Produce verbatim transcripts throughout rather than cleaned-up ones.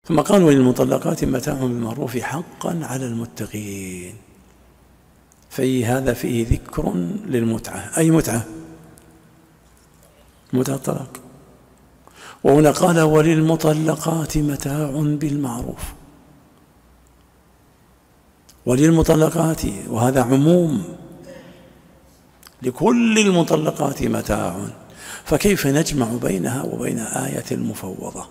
ثم قال وللمطلقات متاع بالمعروف حقا على المتقين. في هذا فيه ذكر للمتعة. أي متعة؟ متعة الطلاق. وهنا قال وللمطلقات متاع بالمعروف. وللمطلقات، وهذا عموم لكل المطلقات متاع، فكيف نجمع بينها وبين آية المفوضة؟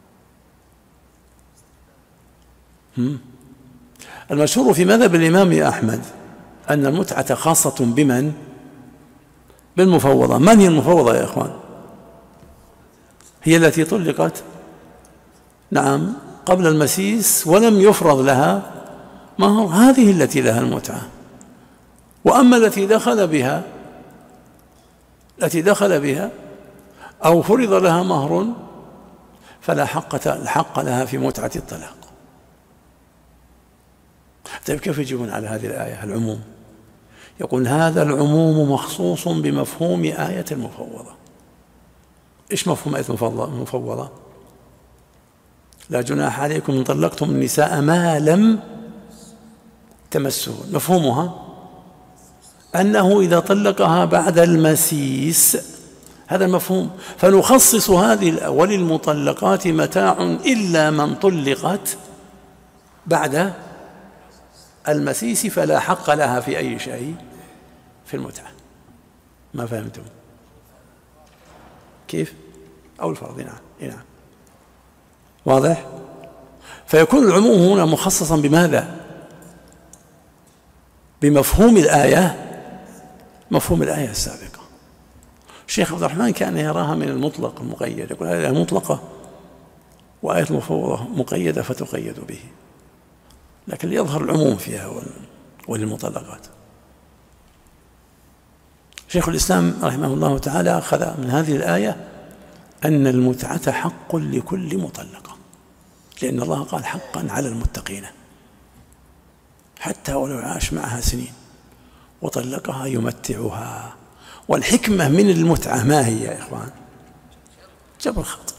المشهور في مذهب الإمام أحمد أن المتعة خاصة بمن؟ بالمفوضة. من هي المفوضة يا إخوان؟ هي التي طلقت نعم قبل المسيس ولم يفرض لها مهر، هذه التي لها المتعة. وأما التي دخل بها التي دخل بها أو فرض لها مهر فلا حق الحق لها في متعة الطلاق. طيب كيف يجيبون على هذه الآية العموم؟ يقول هذا العموم مخصوص بمفهوم آية المفوضة. إيش مفهوم آية المفوضة؟ لا جناح عليكم إن طلقتم النساء ما لم تمسهن. مفهومها أنه إذا طلقها بعد المسيس، هذا المفهوم. فنخصص هذه وللمطلقات متاع إلا من طلقت بعد المسيس فلا حق لها في أي شيء في المتعة. ما فهمتم كيف؟ أو الفرض. نعم نعم واضح. فيكون العموم هنا مخصصا بماذا؟ بمفهوم الآية، مفهوم الآية السابقة. الشيخ عبد الرحمن كان يراها من المطلق المقيد، يقول هذه مطلقة وآية المفوضة مقيدة فتقيد به، لكن يظهر العموم فيها وللمطلقات. شيخ الإسلام رحمه الله تعالى أخذ من هذه الآية أن المتعة حق لكل مطلقة، لأن الله قال حقا على المتقين، حتى ولو عاش معها سنين وطلقها يمتعها. والحكمة من المتعة ما هي يا إخوان؟ جبر الخاطر.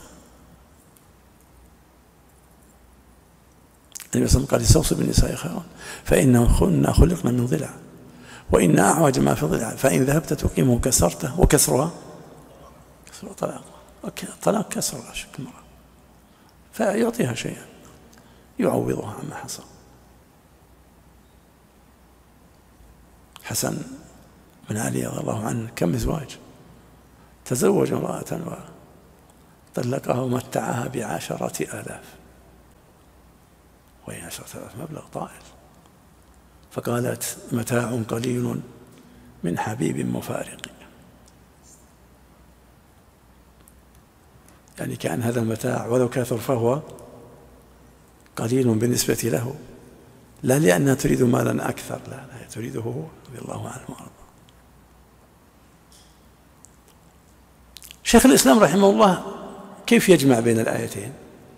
النبي صلى الله عليه وسلم قال استوصوا بالنساء خيرا فإنهن خلقن من ضلع وإن أعوج ما في ضلع فإن ذهبت تقيمه كسرته وكسرها كسر طلاق. طلاق كسر لا شك المرأة، فيعطيها شيئا يعوضها عما حصل. حسن بن علي رضي الله عنه كم زواج، تزوج امرأة وطلقها ومتعها بعشرة آلاف، وهي عشرة آلاف مبلغ طائل، فقالت متاع قليل من حبيب مفارق. يعني كأن هذا المتاع ولو كثر فهو قليل بالنسبة له، لا لأنها تريد مالا أكثر، لا, لا تريده هو رضي الله عنه وارضاه. شيخ الإسلام رحمه الله كيف يجمع بين الآيتين؟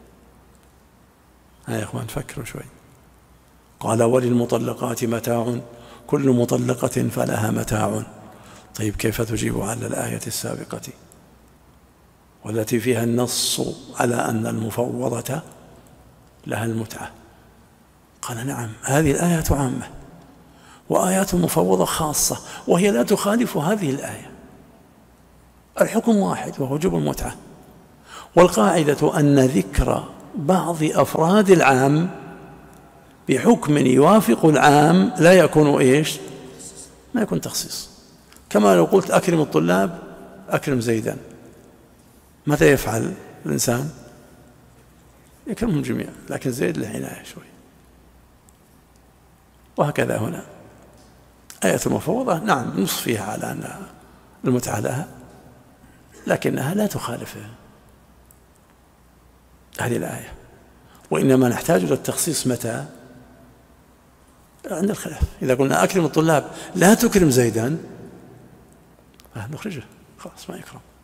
ها يا إخوان فكروا شوي. قال وللمطلقات متاع، كل مطلقة فلها متاع. طيب كيف تجيب على الآية السابقة والتي فيها النص على أن المفوضة لها المتعة؟ قال نعم هذه الآية عامة وآيات المفوضة خاصة، وهي لا تخالف هذه الآية. الحكم واحد وهو وجوب المتعة، والقاعدة أن ذكر بعض أفراد العام بحكم يوافق العام لا يكون إيش؟ ما يكون تخصيص. كما لو قلت أكرم الطلاب أكرم زيدا، ماذا يفعل الإنسان؟ يكرمهم جميعا، لكن زيد له عناية شوي. وهكذا هنا آية المفوضة نعم نص فيها على أن المتعة لها، لكنها لا تخالف هذه الآية، وإنما نحتاج إلى التخصيص متى؟ عند الخلاف. إذا قلنا أكرم الطلاب لا تكرم زيدا نخرجه، خلاص ما يكرم.